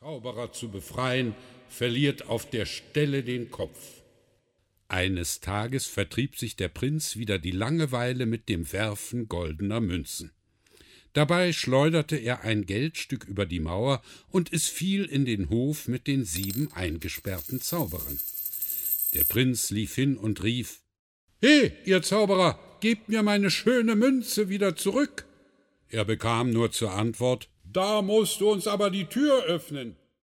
Zauberer zu befreien, verliert auf der Stelle den Kopf. Eines Tages vertrieb sich der Prinz wieder die Langeweile mit dem Werfen goldener Münzen. Dabei schleuderte er ein Geldstück über die Mauer, und es fiel in den Hof mit den 7 eingesperrten Zauberern. Der Prinz lief hin und rief: »He, ihr Zauberer, gebt mir meine schöne Münze wieder zurück!« Er bekam nur zur Antwort: »Da musst du uns aber die Tür öffnen.«